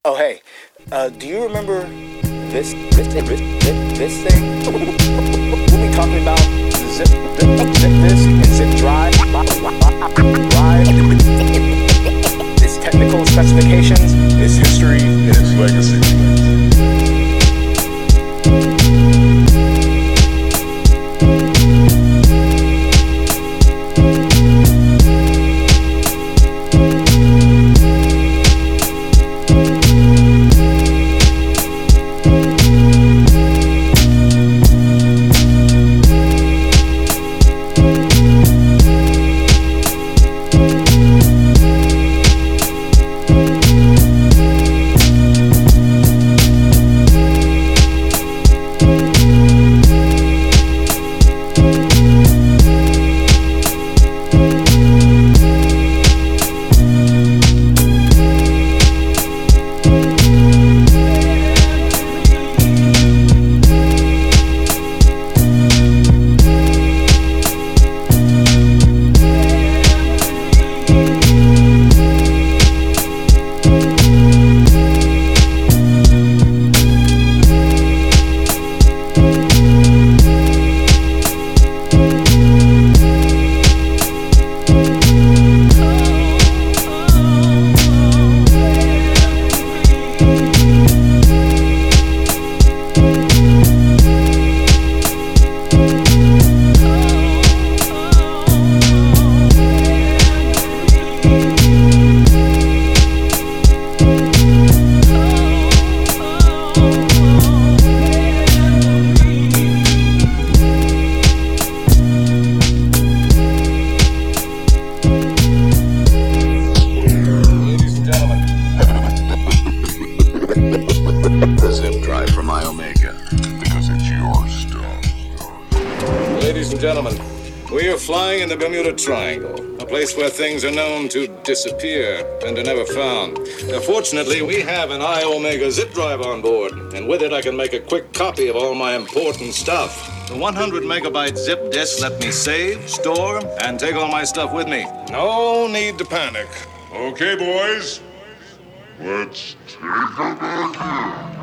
Oh, hey, do you remember this thing? We'll be talking about zip disk and zip drive. Its technical specifications, its history, and its legacy. Ladies and gentlemen, we are flying in the Bermuda Triangle, a place where things are known to disappear and are never found. Fortunately, we have an I-Omega zip drive on board, and with it I can make a quick copy of all my important stuff. The 100 megabyte zip disk let me save, store, and take all my stuff with me. No need to panic. Okay, boys, let's take a look here.